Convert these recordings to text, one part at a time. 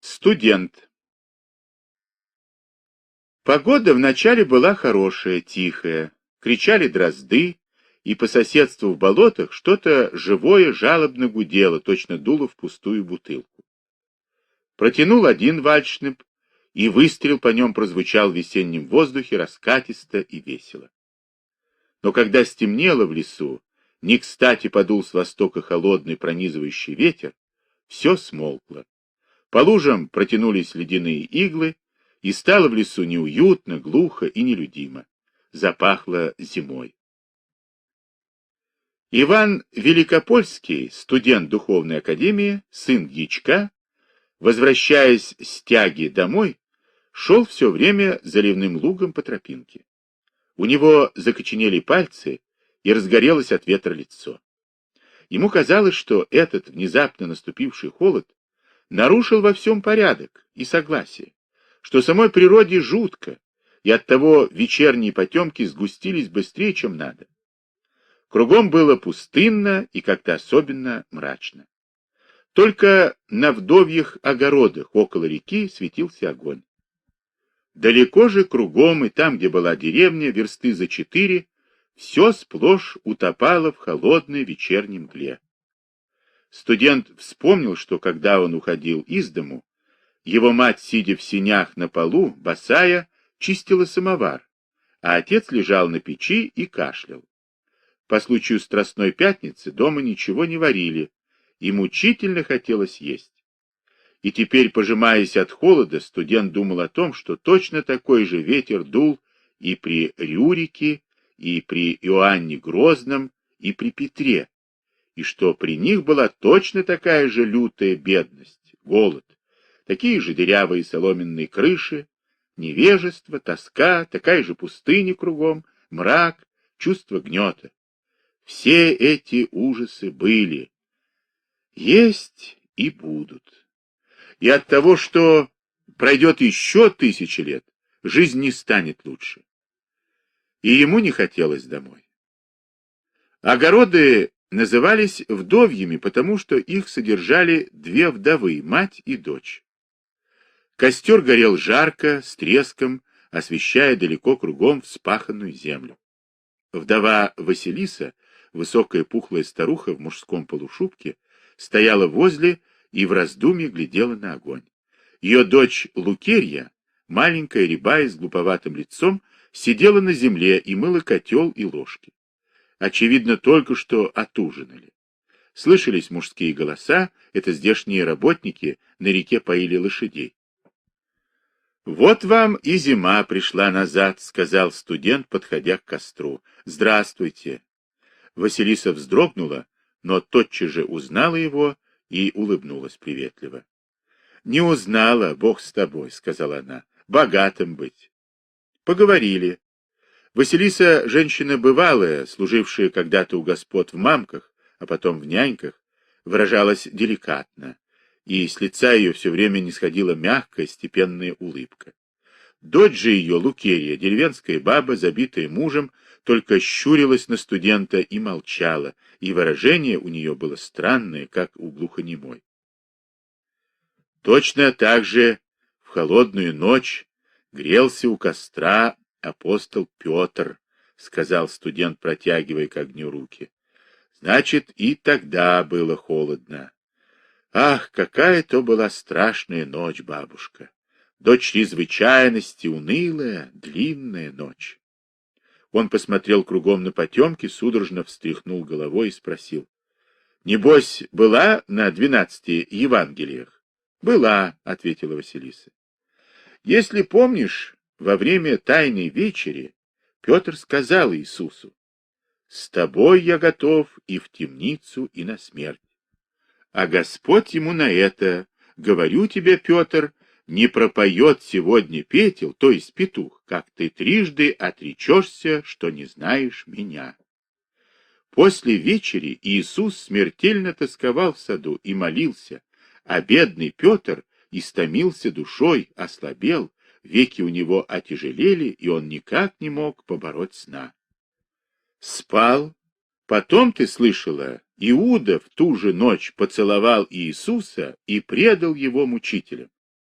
Студент. Погода вначале была хорошая, тихая. Кричали дрозды, и по соседству в болотах что-то живое жалобно гудело, точно дуло в пустую бутылку. Протянул один вальшнеп, и выстрел по нем прозвучал в весеннем воздухе раскатисто и весело. Но когда стемнело в лесу, не кстати подул с востока холодный пронизывающий ветер, все смолкло. По лужам протянулись ледяные иглы, и стало в лесу неуютно, глухо и нелюдимо. Запахло зимой. Иван Великопольский, студент духовной академии, сын дьячка, возвращаясь с тяги домой, шел все время заливным лугом по тропинке. У него закоченели пальцы и разгорелось от ветра лицо. Ему казалось, что этот внезапно наступивший холод нарушил во всем порядок и согласие, что самой природе жутко, и оттого вечерние потемки сгустились быстрее, чем надо. Кругом было пустынно и как-то особенно мрачно. Только на вдовьих огородах около реки светился огонь. Далеко же кругом и там, где была деревня, версты за 4, все сплошь утопало в холодной вечерней мгле. Студент вспомнил, что когда он уходил из дому, его мать, сидя в сенях на полу, босая, чистила самовар, а отец лежал на печи и кашлял. По случаю Страстной Пятницы дома ничего не варили, и мучительно хотелось есть. И теперь, пожимаясь от холода, студент думал о том, что точно такой же ветер дул и при Рюрике, и при Иоанне Грозном, и при Петре, и что при них была точно такая же лютая бедность, голод, такие же дырявые соломенные крыши, невежество, тоска, такая же пустыня кругом, мрак, чувство гнета. Все эти ужасы были, есть и будут. И от того, что пройдет еще 1000 лет, жизнь не станет лучше. И ему не хотелось домой. Огороды назывались вдовьими, потому что их содержали 2 вдовы, мать и дочь. Костер горел жарко, с треском, освещая далеко кругом вспаханную землю. Вдова Василиса, высокая пухлая старуха в мужском полушубке, стояла возле и в раздумье глядела на огонь. Ее дочь Лукерья, маленькая рябая с глуповатым лицом, сидела на земле и мыла котел и ложки. Очевидно, только что отужинали. Слышались мужские голоса, это здешние работники на реке поили лошадей. «Вот вам и зима пришла назад», — сказал студент, подходя к костру. «Здравствуйте». Василиса вздрогнула, но тотчас же узнала его и улыбнулась приветливо. «Не узнала, Бог с тобой», — сказала она, — «богатым быть». Поговорили. Василиса — женщина бывалая, служившая когда-то у господ в мамках, а потом в няньках, выражалась деликатно, и с лица ее все время нисходила мягкая, степенная улыбка. Дочь же ее, Лукерья, деревенская баба, забитая мужем, только щурилась на студента и молчала, и выражение у нее было странное, как у глухонемой. Точно так же в холодную ночь грелся у костра апостол Петр, сказал студент, протягивая к огню руки. Значит, и тогда было холодно. Ах, какая то была страшная ночь, бабушка! До чрезвычайности унылая, длинная ночь. Он посмотрел кругом на потемки, судорожно встряхнул головой и спросил. — Небось, была на 12 Евангелиях? — Была, — ответила Василиса. — Если помнишь, во время Тайной вечери Петр сказал Иисусу: «С тобой я готов и в темницу, и на смерть». А Господь ему на это: «Говорю тебе, Петр, не пропоет сегодня петел, то есть петух, как ты трижды отречешься, что не знаешь меня». После вечери Иисус смертельно тосковал в саду и молился, а бедный Петр истомился душой, ослабел, веки у него отяжелели, и он никак не мог побороть сна. Спал. Потом, ты слышала, Иуда в ту же ночь поцеловал Иисуса и предал его мучителям.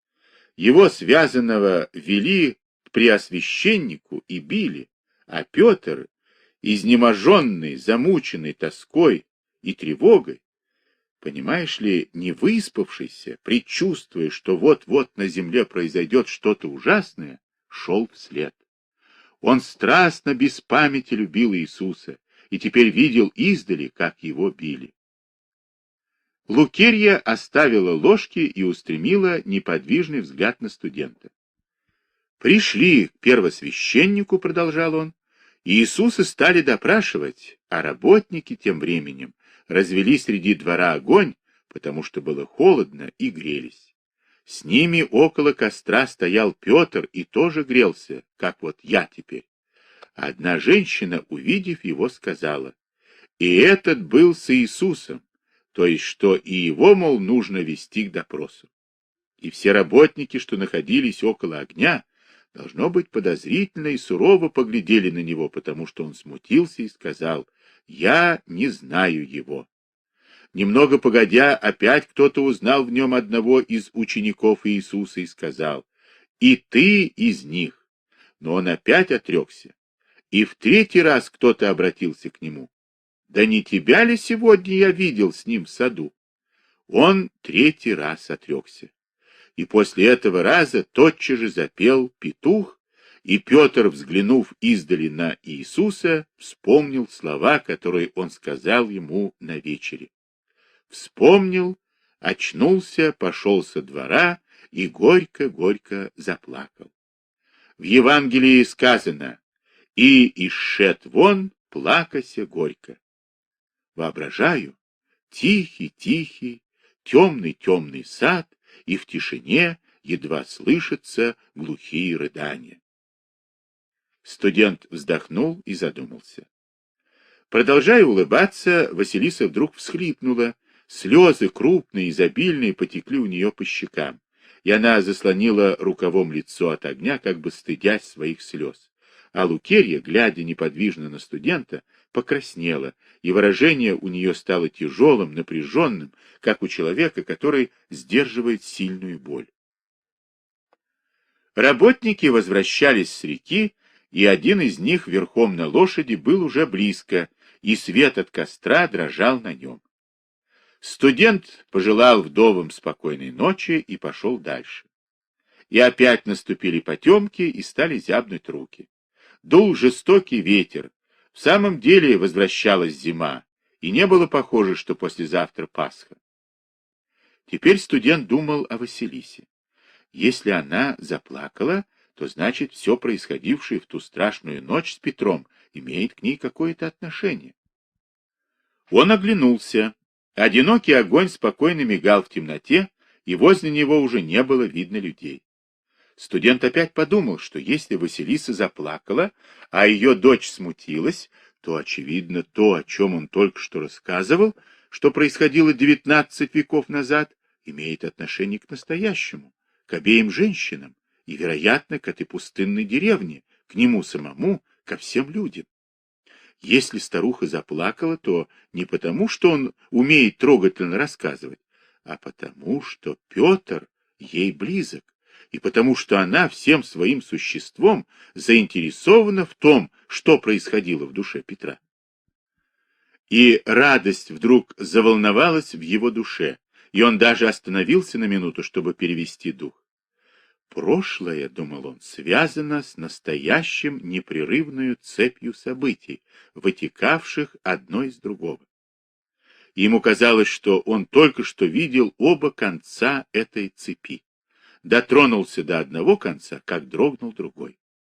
Его связанного вели к преосвященнику и били, а Петр, изнеможенный, замученный тоской и тревогой, понимаешь ли, не выспавшийся, предчувствуя, что вот-вот на земле произойдет что-то ужасное, шел вслед. Он страстно, без памяти любил Иисуса и теперь видел издали, как его били. Лукерья оставила ложки и устремила неподвижный взгляд на студента. «Пришли к первосвященнику», — продолжал он, — и Иисуса стали допрашивать, а работники тем временем развели среди двора огонь, потому что было холодно, и грелись. С ними около костра стоял Петр и тоже грелся, как вот я теперь. Одна женщина, увидев его, сказала: «И этот был с Иисусом», то есть, что и его, мол, нужно вести к допросу. И все работники, что находились около огня, должно быть, подозрительно и сурово поглядели на него, потому что он смутился и сказал: «Я не знаю его». Немного погодя, опять кто-то узнал в нем одного из учеников Иисуса и сказал: «И ты из них». Но он опять отрекся. И в третий раз кто-то обратился к нему: «Да не тебя ли сегодня я видел с ним в саду?» Он третий раз отрекся. И после этого раза тотчас же запел петух, и Петр, взглянув издали на Иисуса, вспомнил слова, которые он сказал ему на вечере. Вспомнил, очнулся, пошел со двора и горько-горько заплакал. В Евангелии сказано: «И исшед вон, плакася горько». Воображаю, тихий-тихий, темный-темный сад, и в тишине едва слышатся глухие рыдания. Студент вздохнул и задумался. Продолжая улыбаться, Василиса вдруг всхлипнула. Слезы, крупные, изобильные, потекли у нее по щекам, и она заслонила рукавом лицо от огня, как бы стыдясь своих слез. А Лукерья, глядя неподвижно на студента, покраснела, и выражение у нее стало тяжелым, напряженным, как у человека, который сдерживает сильную боль. Работники возвращались с реки, и один из них верхом на лошади был уже близко, и свет от костра дрожал на нем. Студент пожелал вдовам спокойной ночи и пошел дальше. И опять наступили потемки, и стали зябнуть руки. Дул жестокий ветер. В самом деле возвращалась зима, и не было похоже, что послезавтра Пасха. Теперь студент думал о Василисе. Если она заплакала, то значит, все происходившее в ту страшную ночь с Петром имеет к ней какое-то отношение. Он оглянулся. Одинокий огонь спокойно мигал в темноте, и возле него уже не было видно людей. Студент опять подумал, что если Василиса заплакала, а ее дочь смутилась, то, очевидно, то, о чем он только что рассказывал, что происходило 19 веков назад, имеет отношение к настоящему, к обеим женщинам и, вероятно, к этой пустынной деревне, к нему самому, ко всем людям. Если старуха заплакала, то не потому, что он умеет трогательно рассказывать, а потому, что Петр ей близок, и потому, что она всем своим существом заинтересована в том, что происходило в душе Петра. И радость вдруг заволновалась в его душе, и он даже остановился на минуту, чтобы перевести дух. Прошлое, думал он, связано с настоящим непрерывную цепью событий, вытекавших одно из другого. Ему казалось, что он только что видел оба конца этой цепи. Дотронулся до одного конца, как дрогнул другой.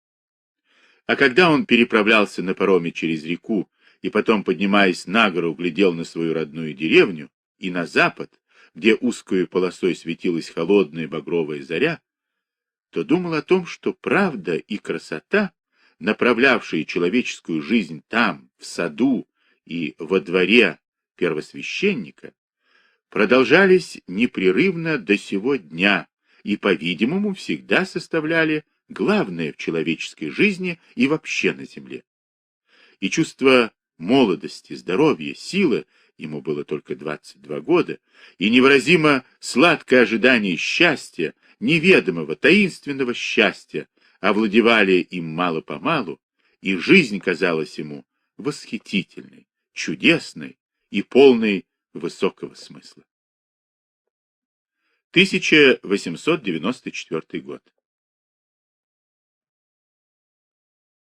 А когда он переправлялся на пароме через реку и потом, поднимаясь на гору, глядел на свою родную деревню и на запад, где узкой полосой светилась холодная багровая заря, то думал о том, что правда и красота, направлявшие человеческую жизнь там, в саду и во дворе первосвященника, продолжались непрерывно до сего дня и, по-видимому, всегда составляли главное в человеческой жизни и вообще на земле. И чувство молодости, здоровья, силы, ему было только 22 года, и невыразимо сладкое ожидание счастья, неведомого, таинственного счастья овладевали им мало-помалу, и жизнь казалась ему восхитительной, чудесной и полной высокого смысла. 1894 год.